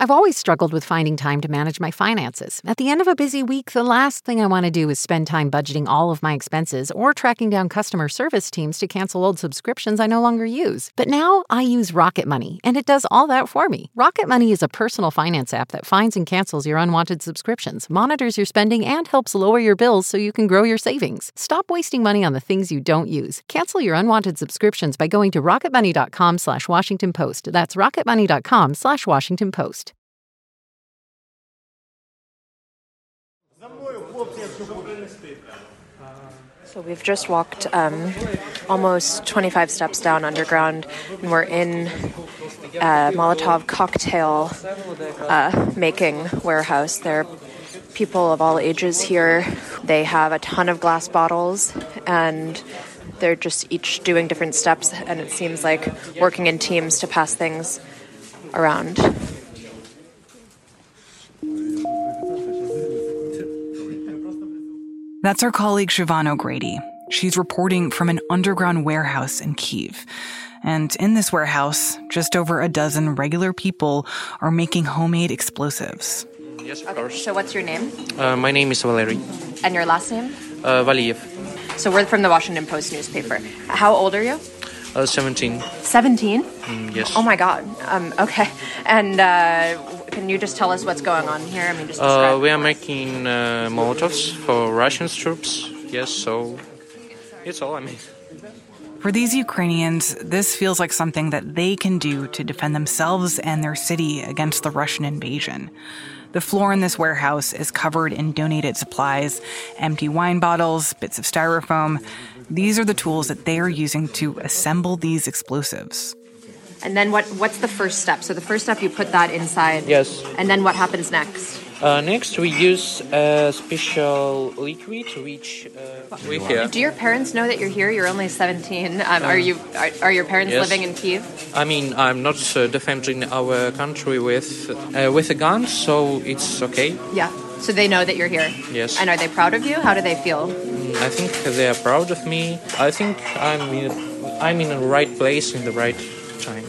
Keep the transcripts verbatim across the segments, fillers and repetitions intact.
I've always struggled with finding time to manage my finances. At the end of a busy week, the last thing I want to do is spend time budgeting all of my expenses or tracking down customer service teams to cancel old subscriptions I no longer use. But now I use Rocket Money, and it does all that for me. Rocket Money is a personal finance app that finds and cancels your unwanted subscriptions, monitors your spending, and helps lower your bills so you can grow your savings. Stop wasting money on the things you don't use. Cancel your unwanted subscriptions by going to rocketmoney.com slash Washington Post. That's rocketmoney.com slash Washington Post. So we've just walked um, almost twenty-five steps down underground, and we're in a Molotov cocktail uh, making warehouse. There are people of all ages here. They have a ton of glass bottles, and they're just each doing different steps, and it seems like working in teams to pass things around. That's our colleague Siobhan O'Grady. She's reporting from an underground warehouse in Kyiv. And in this warehouse, just over a dozen regular people are making homemade explosives. Yes, of Okay, course. so what's your name? Uh, my name is Valery And your last name? uh, Valiev, So we're from the Washington Post newspaper. How old are you? uh, seventeen. seventeen? Mm, yes. Oh my God. Um, okay. And uh, can you just tell us what's going on here? I mean, just describe. Uh, we are making uh, Molotovs for Russian troops. Yes, so it's all I mean. For these Ukrainians, this feels like something that they can do to defend themselves and their city against the Russian invasion. The floor in this warehouse is covered in donated supplies, empty wine bottles, bits of styrofoam. These are the tools that they are using to assemble these explosives. And then what? What's the first step? So the first step, you put that inside. Yes. And then what happens next? Uh, next, we use a special liquid which uh, we here. Do your parents know that you're here? You're only seventeen. Um, are you? Are, are your parents Yes. living in Kyiv? I mean, I'm not uh, defending our country with uh, with a gun, so it's okay. Yeah. So they know that you're here. Yes. And are they proud of you? How do they feel? I think they are proud of me. I think I'm in, I'm in the right place in the right time.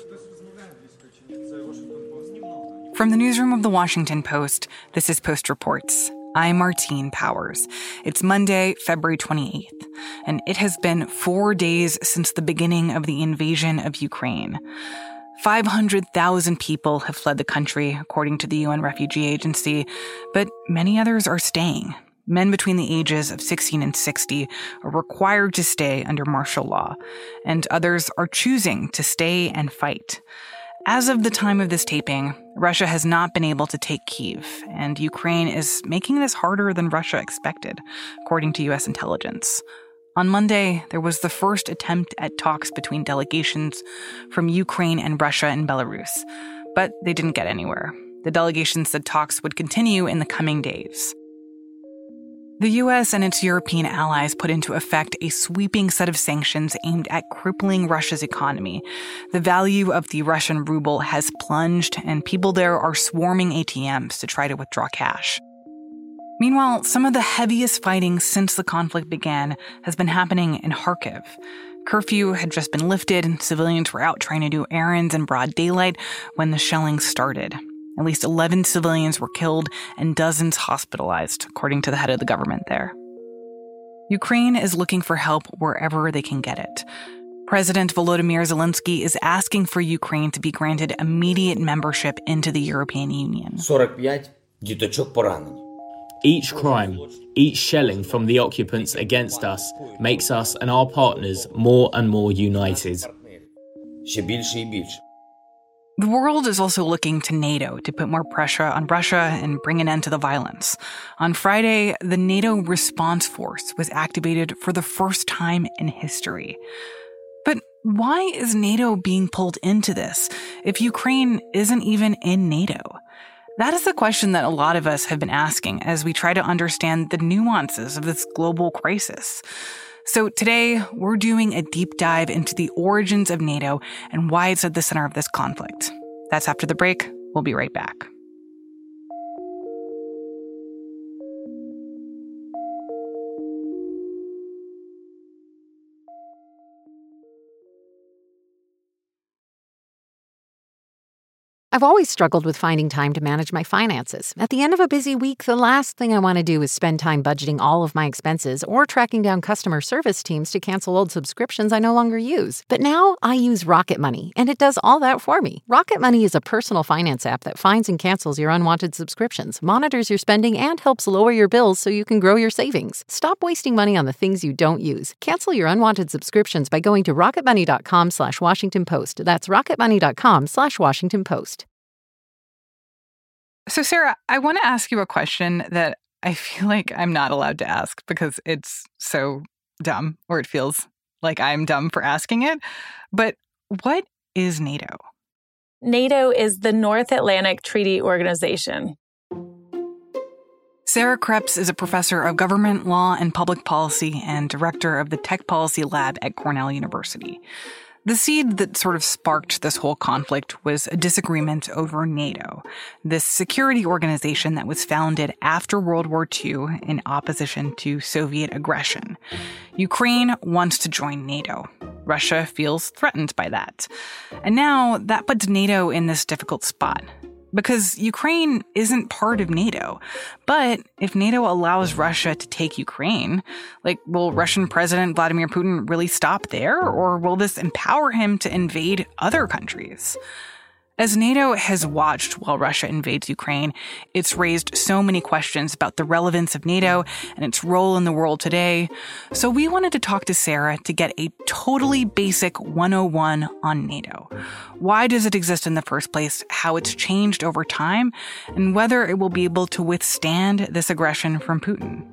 From the newsroom of the Washington Post, this is Post Reports. I'm Martine Powers. It's Monday, February twenty-eighth, and it has been four days since the beginning of the invasion of Ukraine. five hundred thousand people have fled the country, according to the U N Refugee Agency, but many others are staying. Men between the ages of sixteen and sixty are required to stay under martial law, and others are choosing to stay and fight. As of the time of this taping, Russia has not been able to take Kyiv, and Ukraine is making this harder than Russia expected, according to U S intelligence. On Monday, there was the first attempt at talks between delegations from Ukraine and Russia and Belarus, but they didn't get anywhere. The delegation said talks would continue in the coming days. The U S and its European allies put into effect a sweeping set of sanctions aimed at crippling Russia's economy. The value of the Russian ruble has plunged, and people there are swarming A T Ms to try to withdraw cash. Meanwhile, some of the heaviest fighting since the conflict began has been happening in Kharkiv. Curfew had just been lifted, and civilians were out trying to do errands in broad daylight when the shelling started. At least eleven civilians were killed and dozens hospitalized, according to the head of the government there. Ukraine is looking for help wherever they can get it. President Volodymyr Zelensky is asking for Ukraine to be granted immediate membership into the European Union. forty-five діточок поранені. Each crime, each shelling from the occupants against us makes us and our partners more and more united. Ще більше і більше. The world is also looking to NATO to put more pressure on Russia and bring an end to the violence. On Friday, the NATO response force was activated for the first time in history. But why is NATO being pulled into this if Ukraine isn't even in NATO? That is the question that a lot of us have been asking as we try to understand the nuances of this global crisis. So today, we're doing a deep dive into the origins of NATO and why it's at the center of this conflict. That's after the break. We'll be right back. I've always struggled with finding time to manage my finances. At the end of a busy week, the last thing I want to do is spend time budgeting all of my expenses or tracking down customer service teams to cancel old subscriptions I no longer use. But now I use Rocket Money, and it does all that for me. Rocket Money is a personal finance app that finds and cancels your unwanted subscriptions, monitors your spending, and helps lower your bills so you can grow your savings. Stop wasting money on the things you don't use. Cancel your unwanted subscriptions by going to rocketmoney.com slash Washington Post. That's rocketmoney.com slash Washington Post. So, Sarah, I want to ask you a question that I feel like I'm not allowed to ask because it's so dumb, or it feels like I'm dumb for asking it. But what is NATO? NATO is the North Atlantic Treaty Organization. Sarah Kreps is a professor of government law and public policy and director of the Tech Policy Lab at Cornell University. The seed that sort of sparked this whole conflict was a disagreement over NATO, this security organization that was founded after World War Two in opposition to Soviet aggression. Ukraine wants to join NATO. Russia feels threatened by that. And now that puts NATO in this difficult spot. Because Ukraine isn't part of NATO. But if NATO allows Russia to take Ukraine, like, will Russian President Vladimir Putin really stop there? Or will this empower him to invade other countries? As NATO has watched while Russia invades Ukraine, it's raised so many questions about the relevance of NATO and its role in the world today. So we wanted to talk to Sarah to get a totally basic one oh one on NATO. Why does it exist in the first place, how it's changed over time, and whether it will be able to withstand this aggression from Putin.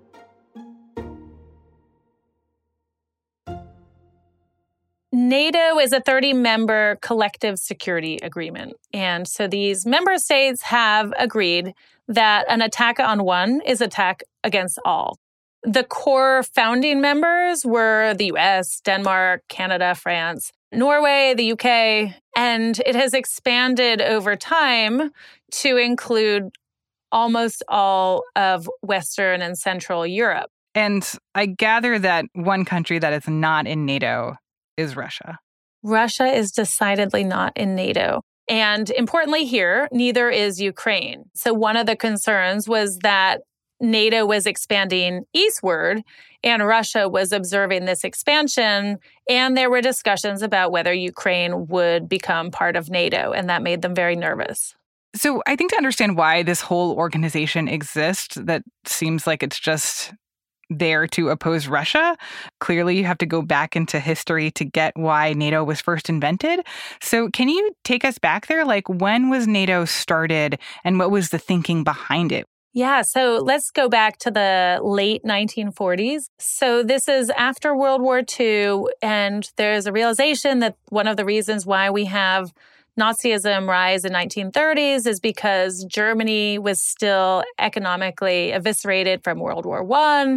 NATO is a thirty-member collective security agreement. And so these member states have agreed that an attack on one is attack against all. The core founding members were the U S, Denmark, Canada, France, Norway, the U K, and it has expanded over time to include almost all of Western and Central Europe. And I gather that one country that is not in NATO is Russia. Russia is decidedly not in NATO. And importantly here, neither is Ukraine. So one of the concerns was that NATO was expanding eastward and Russia was observing this expansion. And there were discussions about whether Ukraine would become part of NATO. And that made them very nervous. So I think to understand why this whole organization exists, that seems like it's just there to oppose Russia. Clearly, you have to go back into history to get why NATO was first invented. So can you take us back there? Like, when was NATO started and what was the thinking behind it? Yeah, so let's go back to the late nineteen forties. So this is after World War Two, and there's a realization that one of the reasons why we have Nazism rise in nineteen thirties is because Germany was still economically eviscerated from World War One.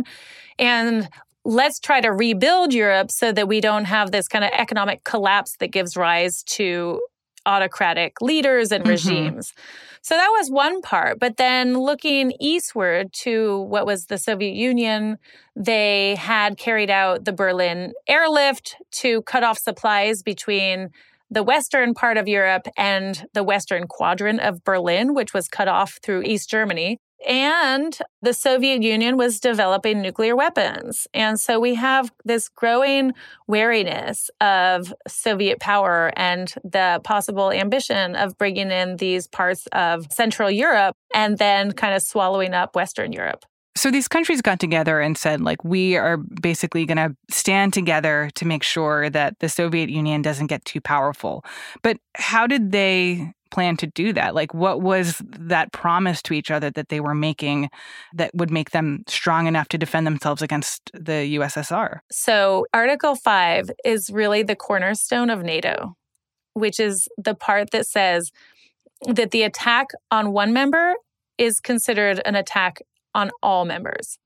And let's try to rebuild Europe so that we don't have this kind of economic collapse that gives rise to autocratic leaders and regimes. Mm-hmm. So that was one part. But then looking eastward to what was the Soviet Union, they had carried out the Berlin airlift to cut off supplies between the western part of Europe and the western quadrant of Berlin, which was cut off through East Germany. And the Soviet Union was developing nuclear weapons. And so we have this growing wariness of Soviet power and the possible ambition of bringing in these parts of Central Europe and then kind of swallowing up Western Europe. So these countries got together and said, like, we are basically going to stand together to make sure that the Soviet Union doesn't get too powerful. But how did they plan to do that? Like, what was that promise to each other that they were making that would make them strong enough to defend themselves against the U S S R? So Article five is really the cornerstone of NATO, which is the part that says that the attack on one member is considered an attack on all members.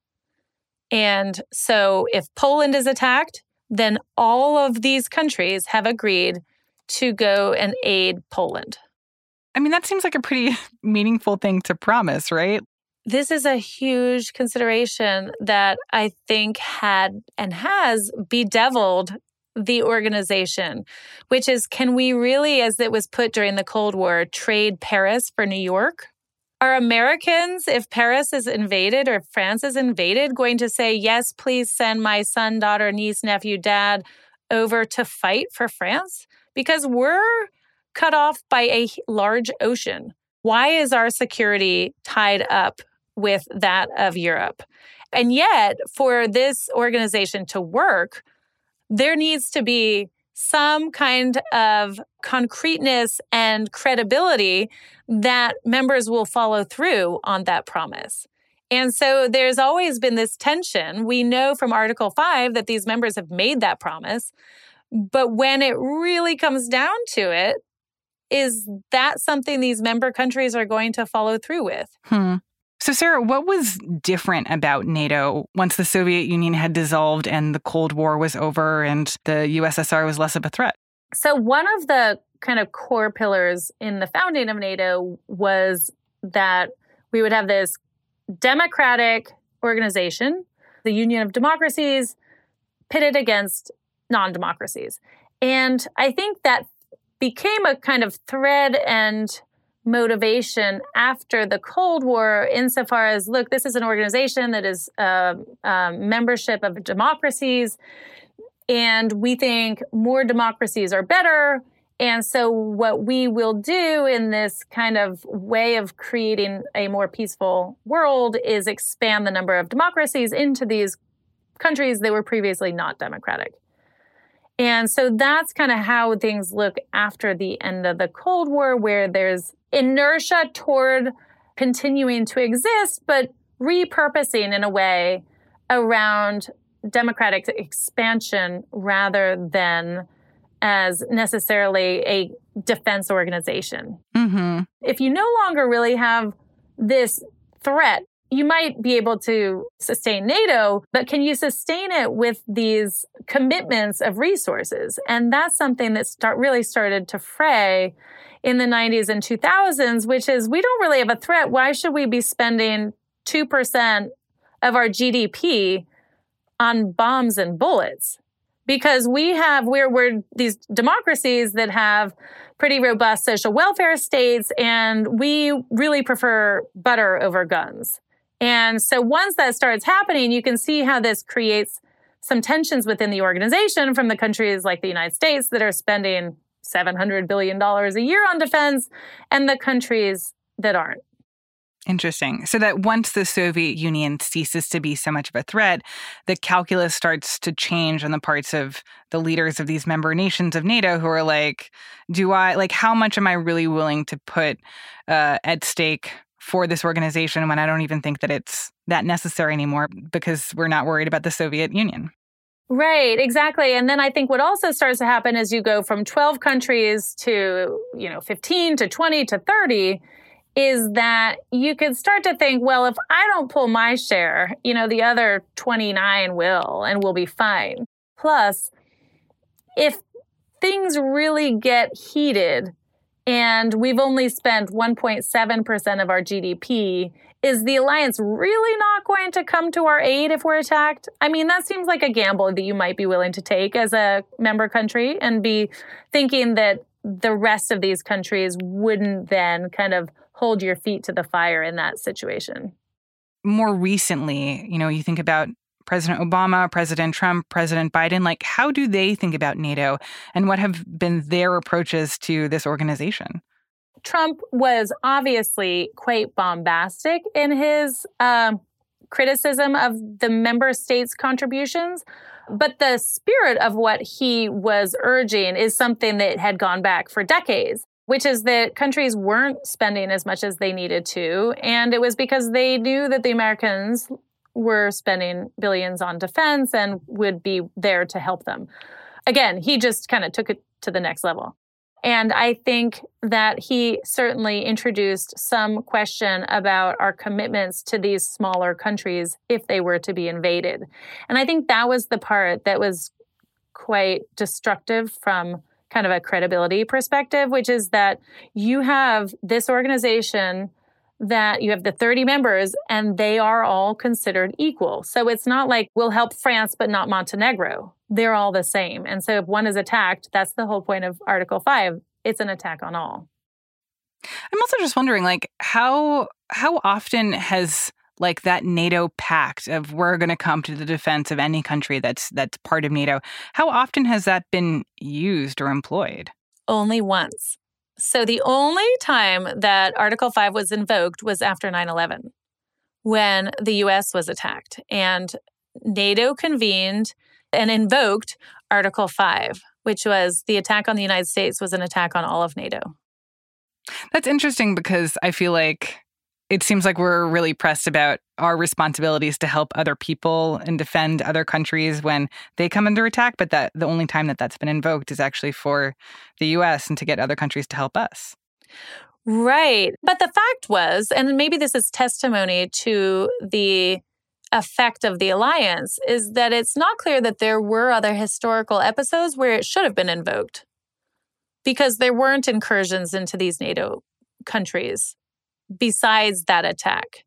And so if Poland is attacked, then all of these countries have agreed to go and aid Poland. I mean, that seems like a pretty meaningful thing to promise, right? This is a huge consideration that I think had and has bedeviled the organization, which is, can we really, as it was put during the Cold War, trade Paris for New York? Are Americans, if Paris is invaded or if France is invaded, going to say, yes, please send my son, daughter, niece, nephew, dad over to fight for France? Because we're cut off by a large ocean. Why is our security tied up with that of Europe? And yet, for this organization to work, there needs to be some kind of concreteness and credibility that members will follow through on that promise. And so there's always been this tension. We know from Article five that these members have made that promise. But when it really comes down to it, is that something these member countries are going to follow through with? Hmm. So, Sarah, what was different about NATO once the Soviet Union had dissolved and the Cold War was over and the U S S R was less of a threat? So one of the kind of core pillars in the founding of NATO was that we would have this democratic organization, the Union of Democracies, pitted against non-democracies. And I think that became a kind of thread and motivation after the Cold War, insofar as, look, this is an organization that is uh, uh, membership of democracies, and we think more democracies are better. And so what we will do in this kind of way of creating a more peaceful world is expand the number of democracies into these countries that were previously not democratic. And so that's kind of how things look after the end of the Cold War, where there's inertia toward continuing to exist, but repurposing in a way around democratic expansion rather than as necessarily a defense organization. Mm-hmm. If you no longer really have this threat, you might be able to sustain NATO, but can you sustain it with these commitments of resources? And that's something that start really started to fray in the nineties and two thousands, which is, we don't really have a threat. Why should we be spending two percent of our G D P on bombs and bullets? Because we have, we're, we're these democracies that have pretty robust social welfare states, and we really prefer butter over guns. And so once that starts happening, you can see how this creates some tensions within the organization from the countries like the United States that are spending seven hundred billion dollars a year on defense and the countries that aren't. Interesting. So that once the Soviet Union ceases to be so much of a threat, the calculus starts to change on the parts of the leaders of these member nations of NATO who are like, do I, like, how much am I really willing to put uh, at stake for this organization when I don't even think that it's that necessary anymore because we're not worried about the Soviet Union? Right, exactly. And then I think what also starts to happen is you go from twelve countries to, you know, fifteen to twenty to thirty, is that you can start to think, well, if I don't pull my share, you know, the other twenty-nine will, and we'll be fine. Plus, if things really get heated and we've only spent one point seven percent of our G D P, is the alliance really not going to come to our aid if we're attacked? I mean, that seems like a gamble that you might be willing to take as a member country and be thinking that the rest of these countries wouldn't then kind of hold your feet to the fire in that situation. More recently, you know, you think about President Obama, President Trump, President Biden, like, how do they think about NATO and what have been their approaches to this organization? Trump was obviously quite bombastic in his um, criticism of the member states' contributions. But the spirit of what he was urging is something that had gone back for decades, which is that countries weren't spending as much as they needed to. And it was because they knew that the Americans were spending billions on defense and would be there to help them. Again, he just kind of took it to the next level. And I think that he certainly introduced some question about our commitments to these smaller countries if they were to be invaded. And I think that was the part that was quite destructive from kind of a credibility perspective, which is that you have this organization that you have the thirty members and they are all considered equal. So it's not like we'll help France, but not Montenegro. they're all the same. And so if one is attacked, that's the whole point of Article five. It's an attack on all. I'm also just wondering, like, how how often has like that NATO pact of we're going to come to the defense of any country that's that's part of NATO, how often has that been used or employed? Only once. So the only time that Article five was invoked was after nine eleven, when the U S was attacked. And NATO convened and invoked Article five, which was the attack on the United States was an attack on all of NATO. That's interesting because I feel like it seems like we're really pressed about our responsibilities to help other people and defend other countries when they come under attack, but that the only time that that's been invoked is actually for the U S and to get other countries to help us. Right. But the fact was, and maybe this is testimony to the effect of the alliance, is that it's not clear that there were other historical episodes where it should have been invoked, because there weren't incursions into these NATO countries besides that attack.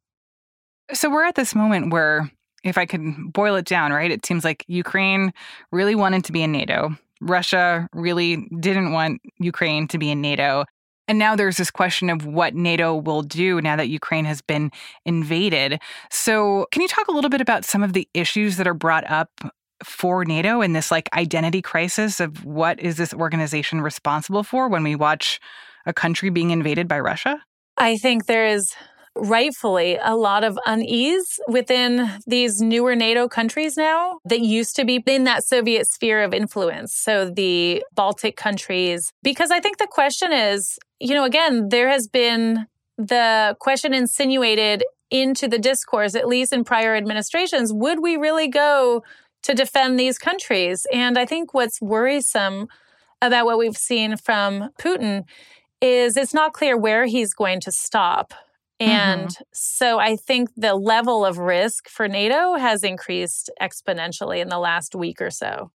So we're at this moment where, if I could boil it down, right, it seems like Ukraine really wanted to be in NATO. Russia really didn't want Ukraine to be in NATO. And now there's this question of what NATO will do now that Ukraine has been invaded. So can you talk a little bit about some of the issues that are brought up for NATO in this like identity crisis of what is this organization responsible for when we watch a country being invaded by Russia? I think there is rightfully a lot of unease within these newer NATO countries now that used to be in that Soviet sphere of influence. So the Baltic countries, because I think the question is, you know, again, there has been the question insinuated into the discourse, at least in prior administrations, would we really go to defend these countries? And I think what's worrisome about what we've seen from Putin is it's not clear where he's going to stop. And mm-hmm. so I think the level of risk for NATO has increased exponentially in the last week or so.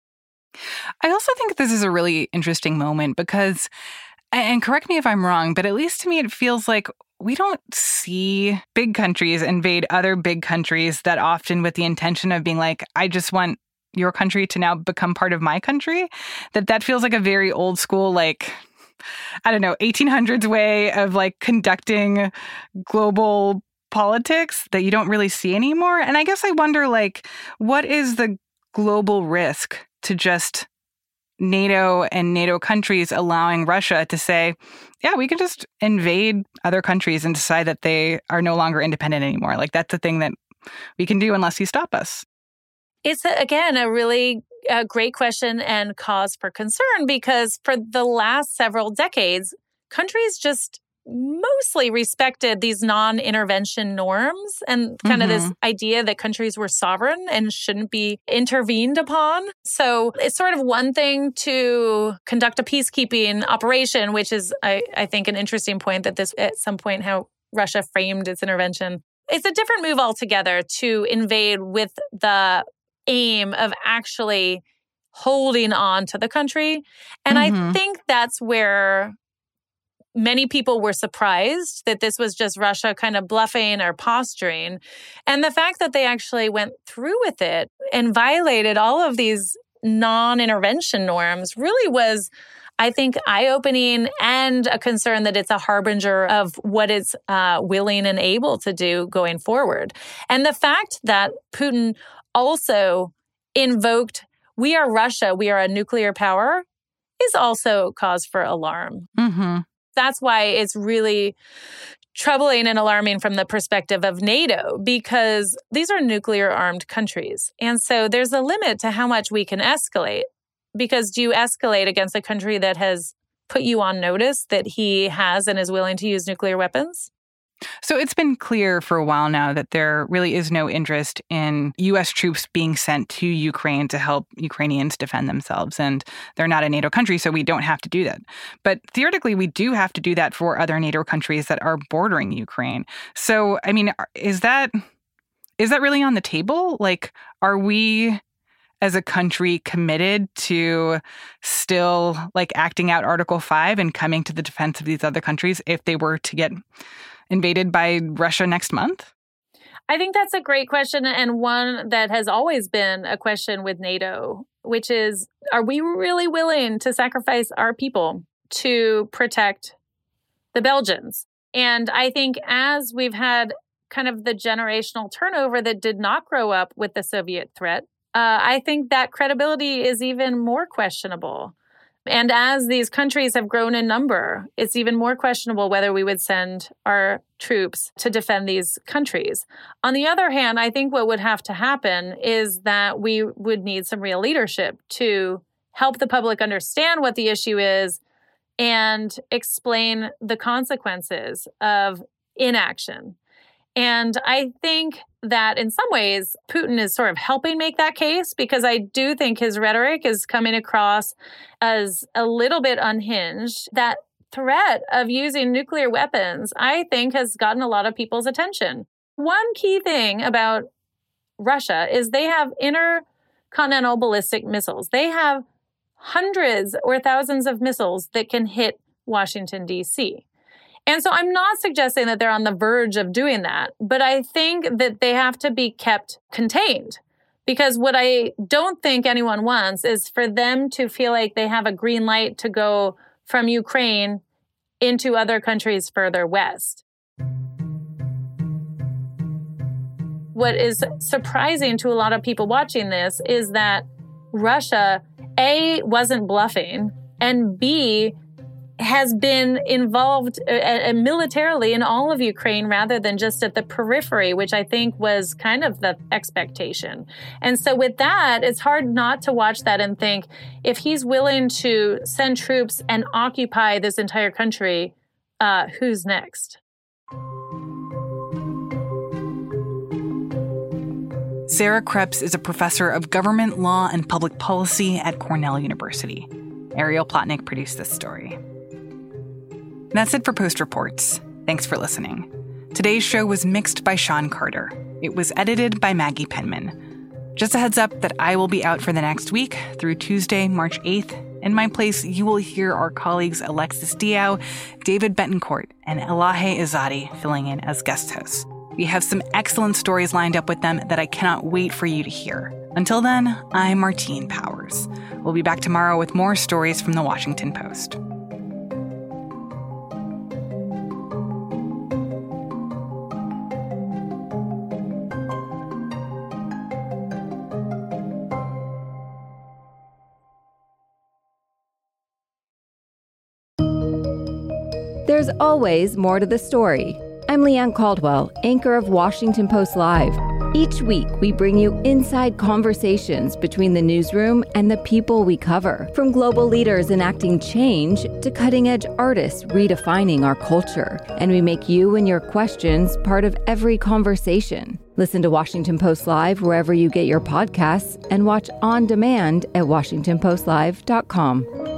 I also think this is a really interesting moment because, and correct me if I'm wrong, but at least to me it feels like we don't see big countries invade other big countries that often with the intention of being like, I just want your country to now become part of my country. That that feels like a very old school, like, I don't know, eighteen hundreds way of like conducting global politics that you don't really see anymore. And I guess I wonder, like, what is the global risk to just NATO and NATO countries allowing Russia to say, yeah, we can just invade other countries and decide that they are no longer independent anymore. Like, that's the thing that we can do unless you stop us. It's, again, a really uh, great question and cause for concern, because for the last several decades, countries just mostly respected these non-intervention norms and kind mm-hmm. of this idea that countries were sovereign and shouldn't be intervened upon. So it's sort of one thing to conduct a peacekeeping operation, which is, I, I think, an interesting point that this, at some point, how Russia framed its intervention. It's a different move altogether to invade with the aim of actually holding on to the country. And mm-hmm. I think that's where many people were surprised that this was just Russia kind of bluffing or posturing. And the fact that they actually went through with it and violated all of these non-intervention norms really was, I think, eye-opening and a concern that it's a harbinger of what it's uh, willing and able to do going forward. And the fact that Putin also invoked, we are Russia, we are a nuclear power, is also cause for alarm. Mm-hmm. That's why it's really troubling and alarming from the perspective of NATO, because these are nuclear-armed countries. And so there's a limit to how much we can escalate. Because do you escalate against a country that has put you on notice that he has and is willing to use nuclear weapons? So it's been clear for a while now that there really is no interest in U S troops being sent to Ukraine to help Ukrainians defend themselves. And they're not a NATO country, so we don't have to do that. But theoretically, we do have to do that for other NATO countries that are bordering Ukraine. So, I mean, is that is that really on the table? Like, are we as a country committed to still like acting out Article five and coming to the defense of these other countries if they were to get invaded by Russia next month? I think that's a great question, and one that has always been a question with NATO which is, are we really willing to sacrifice our people to protect the Belgians? And I think as we've had kind of the generational turnover that did not grow up with the Soviet threat, uh, I think that credibility is even more questionable. And as these countries have grown in number, it's even more questionable whether we would send our troops to defend these countries. On the other hand, I think what would have to happen is that we would need some real leadership to help the public understand what the issue is and explain the consequences of inaction. And I think that in some ways, Putin is sort of helping make that case, because I do think his rhetoric is coming across as a little bit unhinged. That threat of using nuclear weapons, I think, has gotten a lot of people's attention. One key thing about Russia is they have intercontinental ballistic missiles. They have hundreds or thousands of missiles that can hit Washington, D C. And so I'm not suggesting that they're on the verge of doing that, but I think that they have to be kept contained, because what I don't think anyone wants is for them to feel like they have a green light to go from Ukraine into other countries further west. What is surprising to a lot of people watching this is that Russia, A, wasn't bluffing, and B, has been involved uh, militarily in all of Ukraine rather than just at the periphery, which I think was kind of the expectation. And so with that, it's hard not to watch that and think, if he's willing to send troops and occupy this entire country, uh, who's next? Sarah Krebs is a professor of government law and public policy at Cornell University. Ariel Plotnick produced this story. That's it for Post Reports. Thanks for listening. Today's show was mixed by Sean Carter. It was edited by Maggie Penman. Just a heads up that I will be out for the next week through Tuesday, March eighth. In my place, you will hear our colleagues Alexis Diao, David Betancourt, and Elahe Izadi filling in as guest hosts. We have some excellent stories lined up with them that I cannot wait for you to hear. Until then, I'm Martine Powers. We'll be back tomorrow with more stories from the Washington Post. There's always more to the story. I'm Leanne Caldwell, anchor of Washington Post Live. Each week, we bring you inside conversations between the newsroom and the people we cover. From global leaders enacting change to cutting-edge artists redefining our culture. And we make you and your questions part of every conversation. Listen to Washington Post Live wherever you get your podcasts and watch on demand at washington post live dot com.